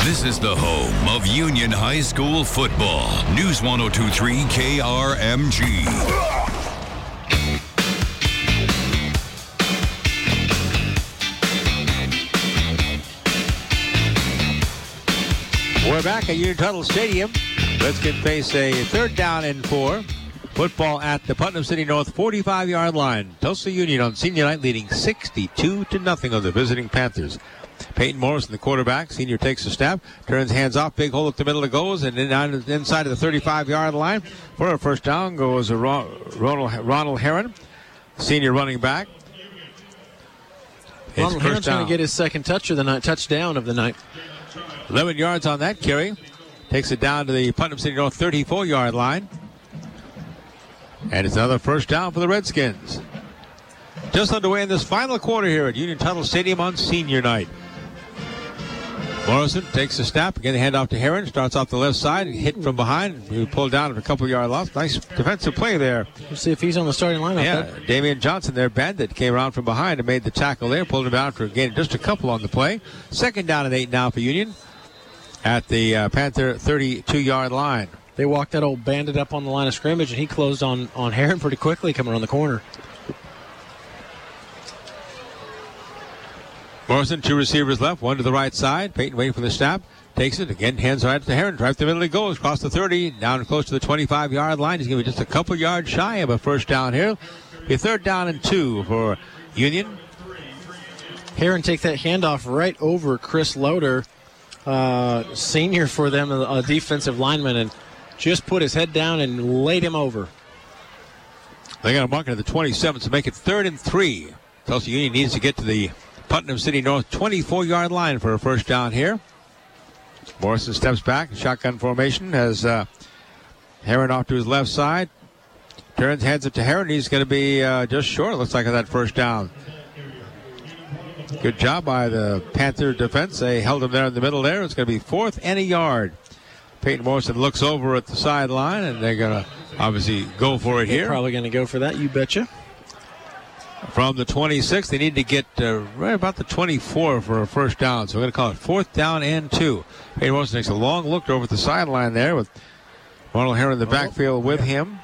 This is the home of Union High School football. News 102.3 KRMG. We're back at Union Tuttle Stadium. Redskins face a 3rd down and 4. Football at the Putnam City North 45-yard line. Tulsa Union on senior night leading 62-0 on the visiting Panthers. Peyton Morrison, the quarterback. Senior takes a snap, turns hands off, big hole up the middle, it goes, and then inside of the 35-yard line for a first down goes Ronald Heron, senior running back. Ronald Heron's going to get his second touchdown of the night. 11 yards on that carry. Takes it down to the Putnam City North 34-yard line. And it's another first down for the Redskins. Just underway in this final quarter here at Union Tuttle Stadium on senior night. Morrison takes a snap. Again, the handoff to Heron. Starts off the left side. Hit from behind. He pulled down for a couple-yard loss. Nice defensive play there. We'll see if he's on the starting lineup. Yeah, Damian Johnson, their bandit, came around from behind and made the tackle there. Pulled him down for again just a couple on the play. 2nd down and 8 now for Union at the Panther 32-yard line. They walked that old bandit up on the line of scrimmage, and he closed on Heron pretty quickly coming around the corner. Morrison, 2 receivers left, 1 to the right side. Peyton waiting for the snap. Takes it. Again, hands right to Heron. Right to the middle he goes. Across the 30. Down close to the 25-yard line. He's going to be just a couple yards shy of a first down here. A 3rd down and 2 for Union. Heron take that handoff right over Chris Loader, senior for them, a defensive lineman, and just put his head down and laid him over. They got a mark at the 27 to make it 3rd and 3. Tulsa Union needs to get to the Putnam City North 24-yard line for a first down here. Morrison steps back, shotgun formation, has Heron off to his left side. Turns, hands it to Heron. He's going to be just short, looks like, of that first down. Good job by the Panther defense. They held him there in the middle there. It's going to be 4th and a yard. Peyton Morrison looks over at the sideline, and they're going to obviously go for it here. They're probably going to go for that, you betcha. From the 26, they need to get right about the 24 for a first down. So we're going to call it 4th down and 2. Peyton Morrison takes a long look over at the sideline there with Ronald Heron in the backfield with him.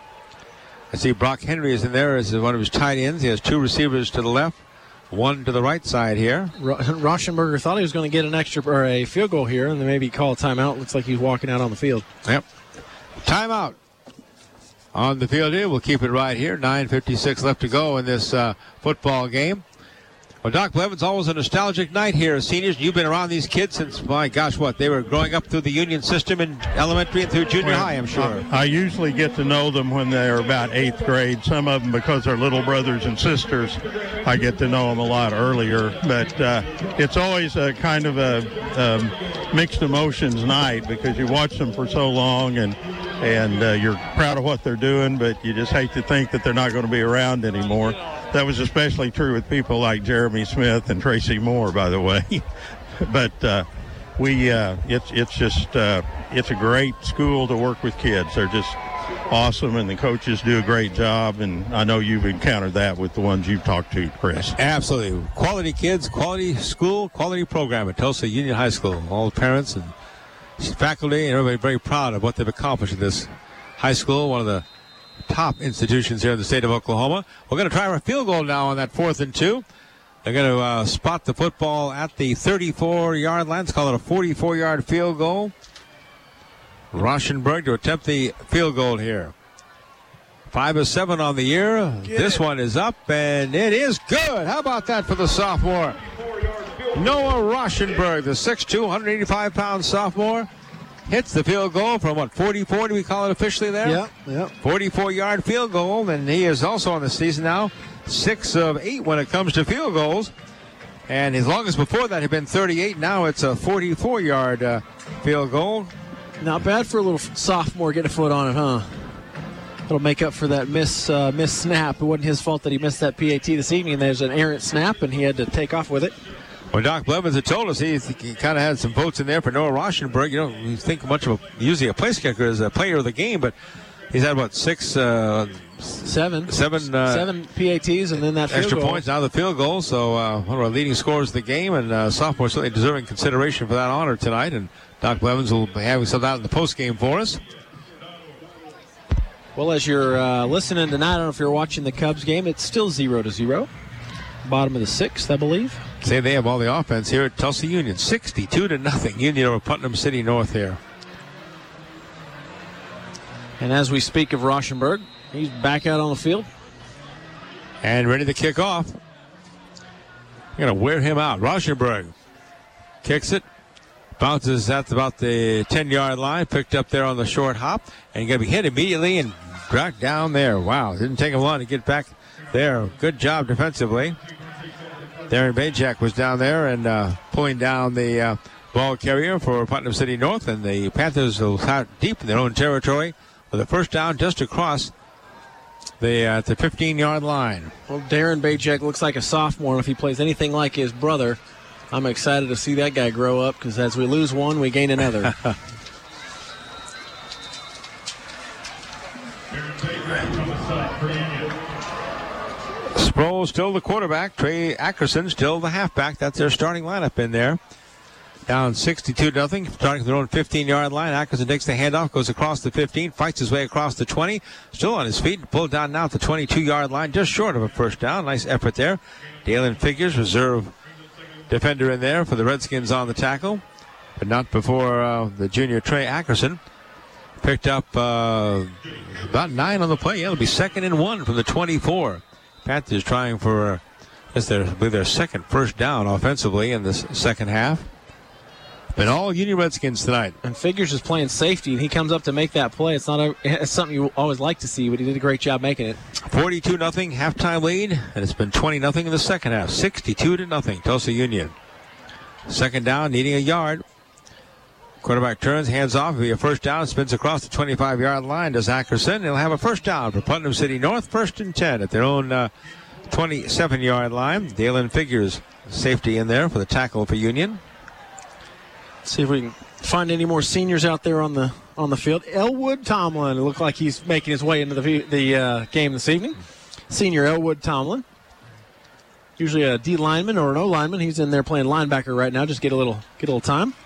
I see Brock Henry is in there as one of his tight ends. He has 2 receivers to the left, 1 to the right side here. Rauschenberger thought he was going to get an extra or a field goal here, and then maybe call a timeout. Looks like he's walking out on the field. Yep. Timeout on the field here. We'll keep it right here. 9:56 left to go in this football game. Well, Doc Blevins, always a nostalgic night here. Seniors, you've been around these kids since, my gosh, they were growing up through the Union system in elementary and through junior high, I'm sure. I usually get to know them when they're about 8th grade. Some of them, because they're little brothers and sisters, I get to know them a lot earlier. But it's always a kind of a mixed emotions night because you watch them for so long and you're proud of what they're doing, but you just hate to think that they're not going to be around anymore. That was especially true with people like Jeremy Smith and Tracy Moore, by the way. But it's a great school to work with kids. They're just awesome, and the coaches do a great job, and I know you've encountered that with the ones you've talked to, Chris. Absolutely. Quality kids, quality school, quality program at Tulsa Union High School. All the parents and faculty and everybody very proud of what they've accomplished at this high school, one of the top institutions here in the state of Oklahoma. We're going to try our field goal now on that 4th and 2. They're going to spot the football at the 34-yard line. Let's call it a 44-yard field goal. Rauschenberg to attempt the field goal here. 5 of 7 on the year. This one is up, and it is good. How about that for the sophomore? Noah Rauschenberg, the 6'2", 185-pound sophomore, hits the field goal from, 44 do we call it officially there? Yeah. 44-yard field goal, and he is also on the season now 6 of 8 when it comes to field goals. And as long as before that had been 38, now it's a 44-yard field goal. Not bad for a little sophomore getting a foot on it, huh? It'll make up for that missed snap. It wasn't his fault that he missed that PAT this evening. There's an errant snap, and he had to take off with it. Well, Doc Blevins had told us he kind of had some votes in there for Noah Rauschenberg. You don't think much of usually a place kicker as a player of the game, but He's had, what, seven PATs, and then that field extra goal. points, now the field goal. So one of our leading scorers of the game, and sophomore certainly deserving consideration for that honor tonight. And Doc Blevins will be having some out in the post game for us. Well, as you're listening tonight, I don't know if you're watching the Cubs game, it's still 0-0. Bottom of the sixth, I believe. Say they have all the offense here at Tulsa Union. 62-0. Union over Putnam City North here. And as we speak of Rauschenberg, he's back out on the field. And ready to kick off. You're going to wear him out. Rauschenberg kicks it. Bounces at about the 10-yard line. Picked up there on the short hop. And going to be hit immediately and dragged down there. Wow. Didn't take him long to get back there. Good job defensively. Darren Bajak was down there and pulling down the ball carrier for Putnam City North. And the Panthers will out deep in their own territory with a first down just across the 15-yard line. Well, Darren Bajak looks like a sophomore. If he plays anything like his brother, I'm excited to see that guy grow up, because as we lose one, we gain another. Sproul still the quarterback. Trey Ackerson still the halfback. That's their starting lineup in there. Down 62-0, starting from their own 15-yard line. Ackerson takes the handoff, goes across the 15, fights his way across the 20. Still on his feet, pulled down now at the 22-yard line, just short of a first down. Nice effort there. Dalen Figures, reserve defender in there for the Redskins on the tackle, but not before the junior Trey Ackerson picked up about 9 on the play. It'll be 2nd and 1 from the 24. Panthers trying for their second first down offensively in this second half. But all Union Redskins tonight. And Figures is playing safety, and he comes up to make that play. It's something you always like to see, but he did a great job making it. 42-0 halftime lead, and it's been 20-0 in the second half. 62-0 Tulsa Union. Second down, needing a yard. Quarterback turns, hands off. It'll be a first down, spins across the 25-yard line. Does Ackerson. He'll have a first down for Putnam City North. 1st and 10 at their own 27-yard line. Dalen Figures, safety in there for the tackle for Union. See if we can find any more seniors out there on the field. Elwood Tomlin, it looked like he's making his way into the game this evening. Senior Elwood Tomlin, usually a D lineman or an O lineman. He's in there playing linebacker right now. Just get a little time.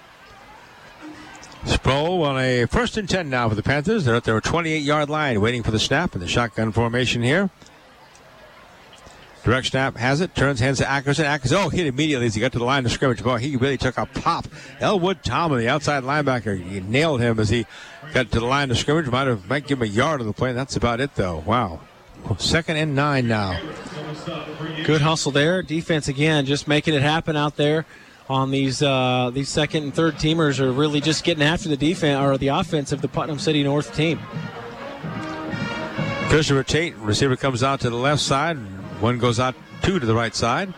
Sproul on a 1st and 10 now for the Panthers. They're at their 28-yard line, waiting for the snap in the shotgun formation here. Direct snap has it, turns, hands to Ackerson. Ackerson, hit immediately as he got to the line of scrimmage. Boy, he really took a pop. Elwood Tomlin, the outside linebacker, he nailed him as he got to the line of scrimmage. Might give him a yard on the play. That's about it, though. Wow. 2nd and 9 now. Good hustle there. Defense again, just making it happen out there on these second and third teamers are really just getting after the defense or the offense of the Putnam City North team. Christopher Tate, receiver, comes out to the left side. One goes out, 2 to the right side.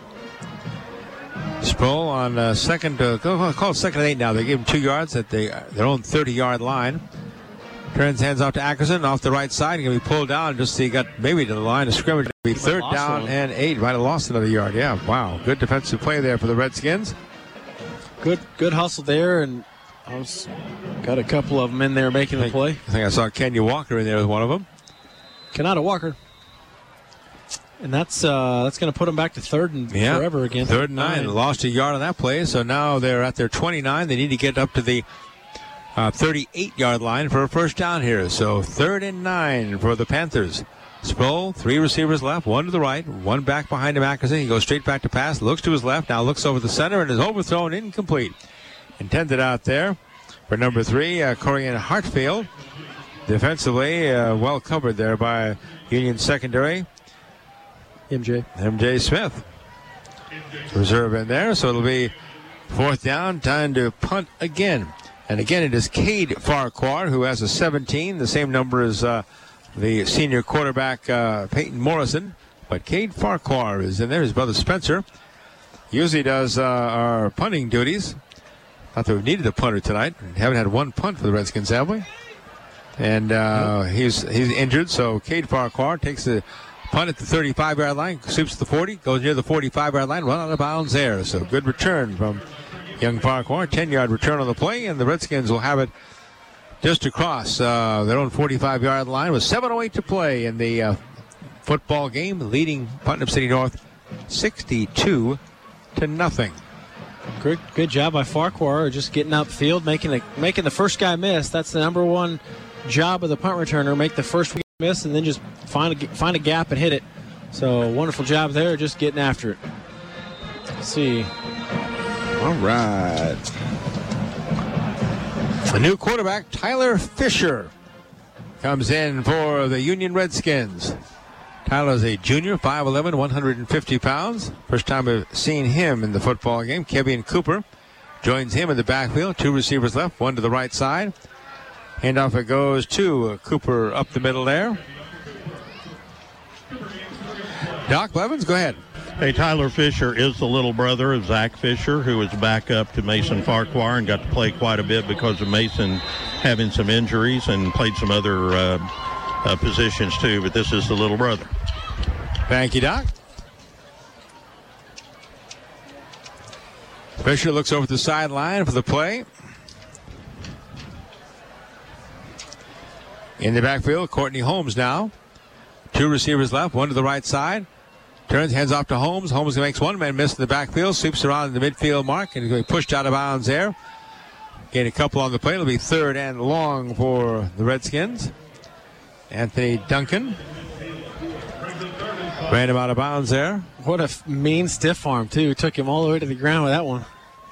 Sproul on call it 2nd and 8 now. They give him 2 yards at their own 30-yard line. Turns, hands off to Ackerson off the right side. He's going to be pulled down just so he got maybe to the line of scrimmage. It'll be 3rd down and 8. Might have lost another yard. Yeah, wow. Good defensive play there for the Redskins. Good hustle there, and got a couple of them in there making the play. I think I saw Kenya Walker in there with one of them. Kanata Walker. And that's going to put them back to 3rd and forever again. 3rd and 9. Lost a yard on that play, so now they're at their 29. They need to get up to the 38-yard line for a first down here. So 3rd and 9 for the Panthers. Sproul, 3 receivers left, 1 to the right, 1 back behind him, Ackerson. He goes straight back to pass, looks to his left, now looks over the center, and is overthrown, incomplete. Intended out there for number 3, Corian Hartfield. Defensively, well covered there by Union secondary. MJ Smith. Reserve in there, so it'll be 4th down, time to punt again. And again, it is Cade Farquhar, who has a 17, the same number as the senior quarterback, Peyton Morrison. But Cade Farquhar is in there. His brother Spencer usually does our punting duties. Not that we've needed a punter tonight. We haven't had one punt for the Redskins, have we? And he's injured, so Cade Farquhar takes the punt at the 35-yard line, sweeps the 40, goes near the 45-yard line, run out of bounds there. So good return from young Farquhar. 10-yard return on the play, and the Redskins will have it just across their own 45-yard line with 7:08 to play in the football game, leading Putnam City North 62-0. Good job by Farquhar, just getting upfield, making the first guy miss. That's the number one job of the punt returner, make the first guy miss and then just find a gap and hit it. So wonderful job there, just getting after it. Let's see. All right. The new quarterback, Tyler Fisher, comes in for the Union Redskins. Tyler's a junior, 5'11", 150 pounds. First time we've seen him in the football game. Kevin Cooper joins him in the backfield. 2 receivers left, 1 to the right side. Handoff it goes to Cooper up the middle there. Doc Blevins, go ahead. Hey, Tyler Fisher is the little brother of Zach Fisher, who was back up to Mason Farquhar and got to play quite a bit because of Mason having some injuries and played some other positions too, but this is the little brother. Thank you, Doc. Fisher looks over the sideline for the play. In the backfield, Courtney Holmes now. 2 receivers left, 1 to the right side. Turns, hands off to Holmes. Holmes makes one man miss in the backfield, sweeps around in the midfield mark, and he's going to be pushed out of bounds there. Gain a couple on the play. It'll be 3rd and long for the Redskins. Anthony Duncan ran him out of bounds there. What a mean stiff arm, too. Took him all the way to the ground with that one.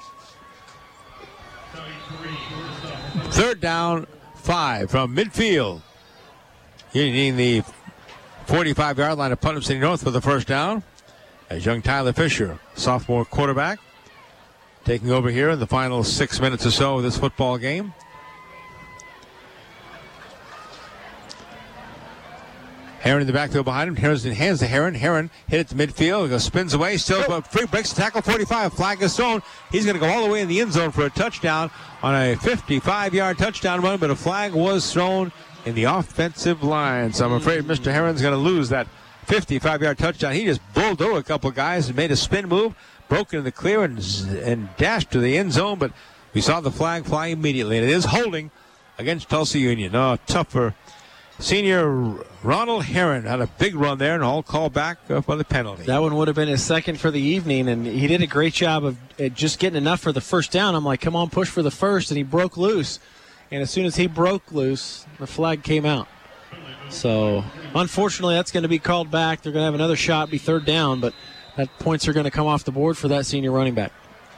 3rd down, 5 from midfield. Needing the 45-yard line of Putnam City North for the first down. As young Tyler Fisher, sophomore quarterback, taking over here in the final 6 minutes or so of this football game. Heron in the backfield behind him. Heron hands to Heron. Heron hit it to midfield. He goes, spins away. Still free. Breaks the tackle. 45. Flag is thrown. He's going to go all the way in the end zone for a touchdown on a 55-yard touchdown run, but a flag was thrown in the offensive line. So I'm afraid Mr. Heron's going to lose that 55-yard touchdown. He just bulldozed a couple guys and made a spin move, broke into the clear and dashed to the end zone, but we saw the flag fly immediately, and it is holding against Tulsa Union. Oh, tough for senior Ronald Heron. Had a big run there and all called back for the penalty. That one would have been his second for the evening, and he did a great job of just getting enough for the first down. I'm like, come on, push for the first, and he broke loose. And as soon as he broke loose, the flag came out. So, unfortunately, that's going to be called back. They're going to have another shot, be 3rd down, but that points are going to come off the board for that senior running back.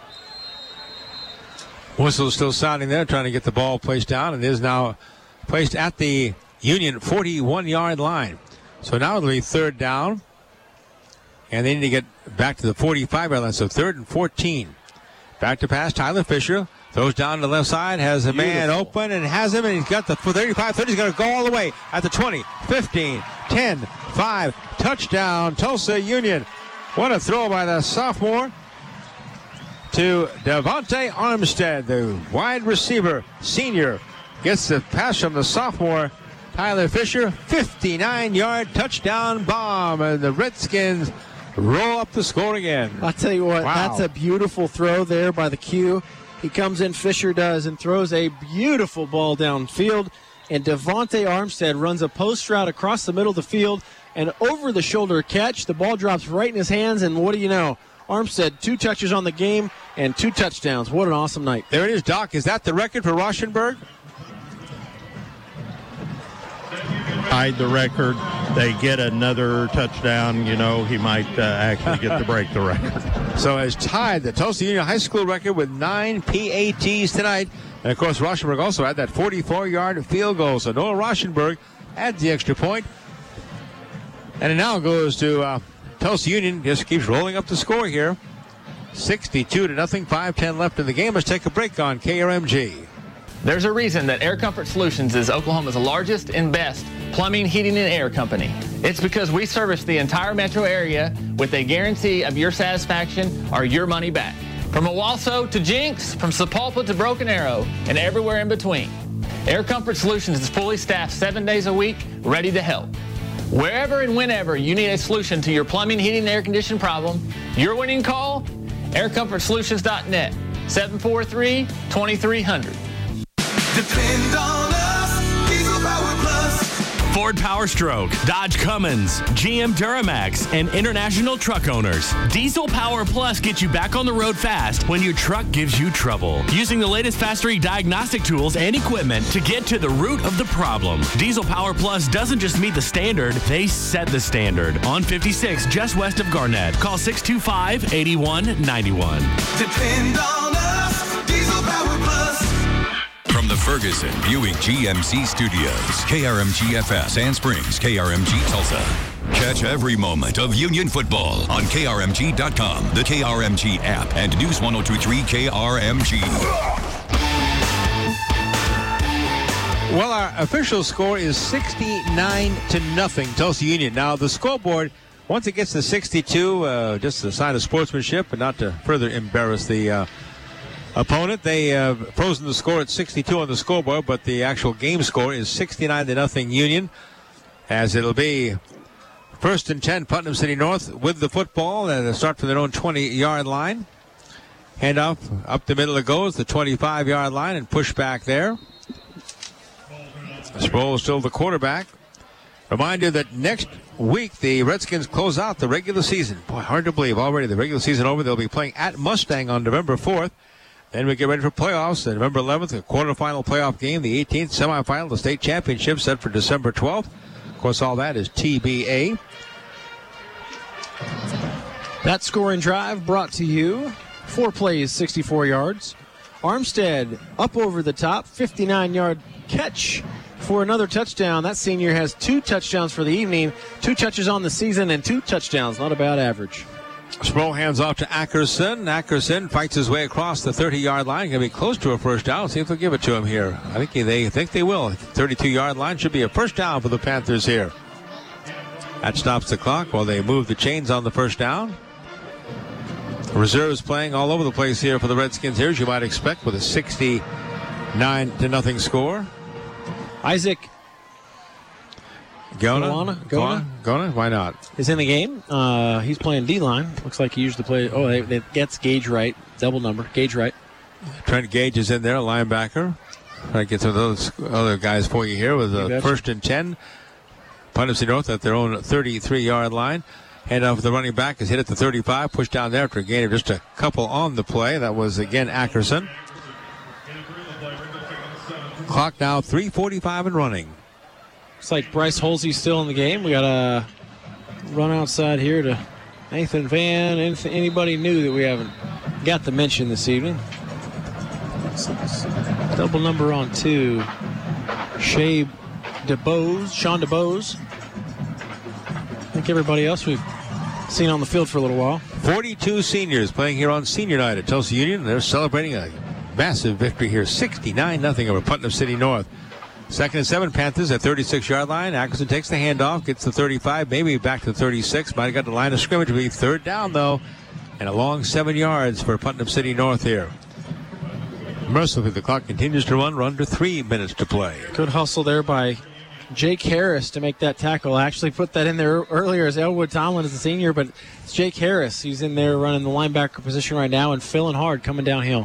Whistle is still sounding there, trying to get the ball placed down, and is now placed at the Union 41-yard line. So now it'll be 3rd down, and they need to get back to the 45-yard line, so 3rd and 14. Back to pass, Tyler Fisher. Throws down to the left side, has a man open, and has him, and he's got the 35, 30. He's going to go all the way at the 20, 15, 10, 5. Touchdown, Tulsa Union. What a throw by the sophomore to Devontae Armstead, the wide receiver, senior. Gets the pass from the sophomore, Tyler Fisher. 59-yard touchdown bomb, and the Redskins roll up the score again. I'll tell you what, That's a beautiful throw there by the Q. He comes in, Fisher does, and throws a beautiful ball downfield. And Devontae Armstead runs a post route across the middle of the field and over the shoulder catch. The ball drops right in his hands, and what do you know? Armstead, 2 touches on the game and 2 touchdowns. What an awesome night. There it is, Doc. Is that the record for Rauschenberg? Tied the record. They get another touchdown, he might actually get to break the record. So has tied the Tulsa Union High School record with 9 PATs tonight. And, of course, Rauschenberg also had that 44-yard field goal. So Noah Rauschenberg adds the extra point. And it now goes to Tulsa Union. Just keeps rolling up the score here. 62-0, 5:10 left in the game. Let's take a break on KRMG. There's a reason that Air Comfort Solutions is Oklahoma's largest and best plumbing, heating, and air company. It's because we service the entire metro area with a guarantee of your satisfaction or your money back. From Owasso to Jinx, from Sapulpa to Broken Arrow, and everywhere in between. Air Comfort Solutions is fully staffed 7 days a week, ready to help. Wherever and whenever you need a solution to your plumbing, heating, and air conditioning problem, your winning call, aircomfortsolutions.net, 743-2300. Depend on us. Ford Power Stroke, Dodge Cummins, GM Duramax, and International Truck Owners. Diesel Power Plus gets you back on the road fast when your truck gives you trouble. Using the latest factory diagnostic tools and equipment to get to the root of the problem. Diesel Power Plus doesn't just meet the standard, they set the standard. On 56, just west of Garnett. Call 625-8191. Depend on us, Diesel Power Plus. From the Ferguson Buick GMC Studios, KRMG FS Sand Springs, KRMG Tulsa. Catch every moment of Union football on KRMG.com, the KRMG app, and News 102.3 KRMG. Well, our official score is 69-0, Tulsa Union. Now, the scoreboard, once it gets to 62, just a sign of sportsmanship, and not to further embarrass the opponent. They frozen the score at 62 on the scoreboard, but the actual game score is 69-0 Union, as it'll be 1st and 10, Putnam City North with the football, and they'll start from their own 20-yard line. Handoff up the middle it goes, the 25-yard line, and push back there. Sproul is still the quarterback. Reminder that next week the Redskins close out the regular season. Boy, hard to believe already the regular season over. They'll be playing at Mustang on November 4th. Then we get ready for playoffs. November 11th, a quarterfinal playoff game. The 18th, semifinal, the state championship set for December 12th. Of course, all that is TBA. That scoring drive brought to you. 4 plays, 64 yards. Armstead up over the top, 59-yard catch for another touchdown. That senior has 2 touchdowns for the evening, 2 touches on the season, and 2 touchdowns. Not a bad average. Sproul hands off to Ackerson. Ackerson fights his way across the 30-yard line. Going to be close to a first down. See if they'll give it to him here. I think they will. 32-yard line should be a first down for the Panthers here. That stops the clock while they move the chains on the first down. Reserves playing all over the place here for the Redskins here, as you might expect, with a 69-0 score. Isaac Gona? Why not? Is in the game. He's playing D-line. Looks like he usually plays. Oh, they gets Gage Wright. Double number. Gage Wright. Trent Gage is in there, linebacker. Trying to get some of those other guys for you here with a 1st and 10. Putnam City North at their own 33-yard line. Hand off the running back is hit at the 35. Pushed down there after a gain of just a couple on the play. That was, again, Ackerson. Clock now 3:45 and running. Looks like Bryce Holsey's still in the game. We got a run outside here to Nathan Van. Anybody new that we haven't got to mention this evening? Double number on 2. Sean DeBose. I think everybody else we've seen on the field for a little while. 42 seniors playing here on senior night at Tulsa Union. They're celebrating a massive victory here, 69-0 over Putnam City North. 2nd and 7, Panthers at 36-yard line. Ackerson takes the handoff, gets the 35, maybe back to the 36. Might have got the line of scrimmage. It'll be 3rd down, though, and a long 7 yards for Putnam City North here. Mercifully, the clock continues to run. We're under 3 minutes to play. Good hustle there by Jake Harris to make that tackle. I actually put that in there earlier as Elwood Tomlin is a senior, but it's Jake Harris. He's in there running the linebacker position right now and filling hard coming downhill.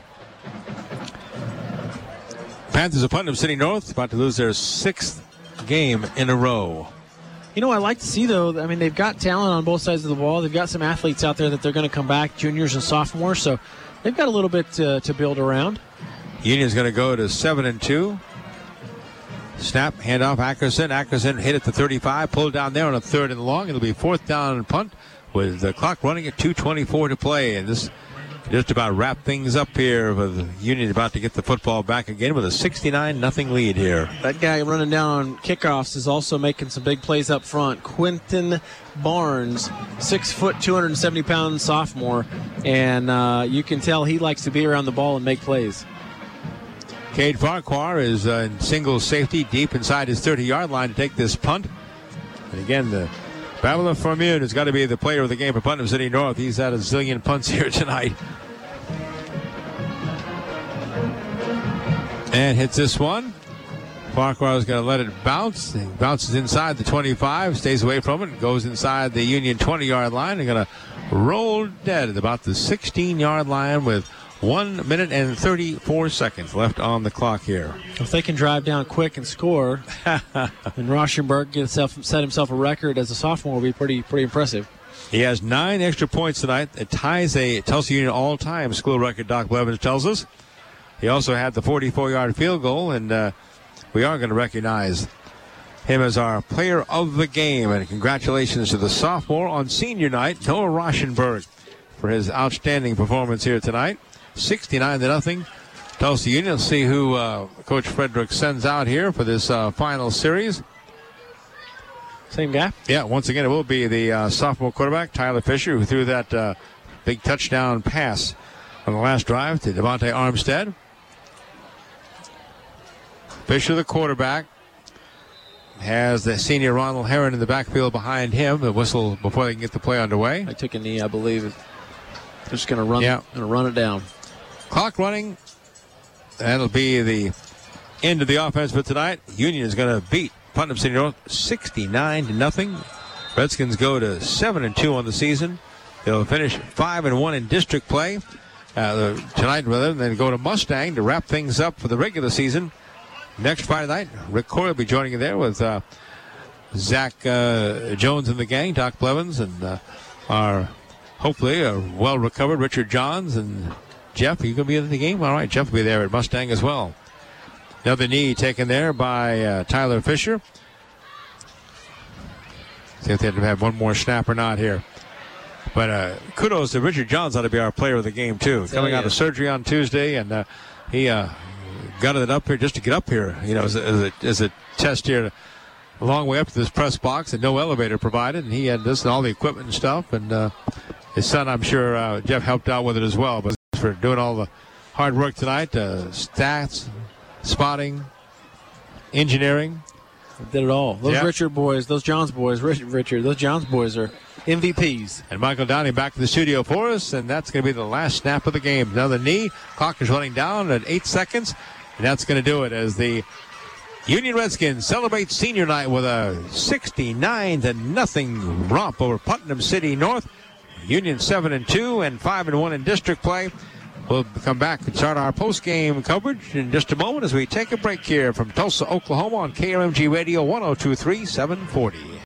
Panthers of Putnam City North about to lose their 6th game in a row. You know, I like to see, though, I mean, they've got talent on both sides of the ball. They've got some athletes out there that they're going to come back, juniors and sophomores, so they've got a little bit to build around. Union's going to go to 7-2. Snap, handoff, Ackerson. Ackerson hit at the 35, pulled down there on a 3rd and long. It'll be 4th down and punt with the clock running at 2:24 to play, and this just about wrap things up here with Union about to get the football back again with a 69-0 lead here. That guy running down on kickoffs is also making some big plays up front. Quentin Barnes, 6 foot, 270-pound sophomore, and you can tell he likes to be around the ball and make plays. Cade Farquhar is in single safety deep inside his 30-yard line to take this punt. And again, the Babylon Formune has got to be the player of the game for Putnam City North. He's had a zillion punts here tonight. And hits this one. Farquhar is going to let it bounce. He bounces inside the 25, stays away from it, and goes inside the Union 20-yard line. They're going to roll dead at about the 16-yard line with 1 minute and 34 seconds left on the clock here. If they can drive down quick and score, and Rauschenberg set himself a record as a sophomore, will be pretty impressive. He has 9 extra points tonight. It ties a Tulsa Union all-time school record, Doc Blevins tells us. He also had the 44-yard field goal, and we are going to recognize him as our player of the game. And congratulations to the sophomore on senior night, Noah Rauschenberg, for his outstanding performance here tonight. 69-0. Tulsa Union. Let's see who Coach Frederick sends out here for this final series. Same guy? Yeah, once again, it will be the sophomore quarterback, Tyler Fisher, who threw that big touchdown pass on the last drive to Devontae Armstead. Fisher, the quarterback, has the senior Ronald Heron in the backfield behind him. The whistle before they can get the play underway. I took a knee, I believe. They're just going to run it down. Clock running. That'll be the end of the offense for tonight. Union is going to beat Putnam City North 69-0. Redskins go to 7-2 on the season. They'll finish 5-1 in district play tonight, rather, and then go to Mustang to wrap things up for the regular season. Next Friday night, Rick Corey will be joining you there with Zach Jones and the gang, Doc Blevins, and our hopefully well-recovered Richard Johns and Jeff. Are you going to be in the game? All right, Jeff will be there at Mustang as well. Another knee taken there by Tyler Fisher. See if they have one more snap or not here. But kudos to Richard Johns, ought to be our player of the game, too. Coming out of surgery on Tuesday, and he gutted it up here just to get up here, as a test here. A long way up to this press box and no elevator provided, and he had this and all the equipment and stuff. And his son, I'm sure Jeff helped out with it as well. But for doing all the hard work tonight, stats, spotting, engineering. Did it all. Those Richard boys, those Johns boys, those Johns boys are MVPs. And Michael Downey back to the studio for us, and that's going to be the last snap of the game. Another knee. Clock is running down at 8 seconds, and that's going to do it as the Union Redskins celebrate senior night with a 69-0 romp over Putnam City North. Union 7-2 and 5-1 in district play. We'll come back and start our post-game coverage in just a moment as we take a break here from Tulsa, Oklahoma on KRMG Radio 102.3 740.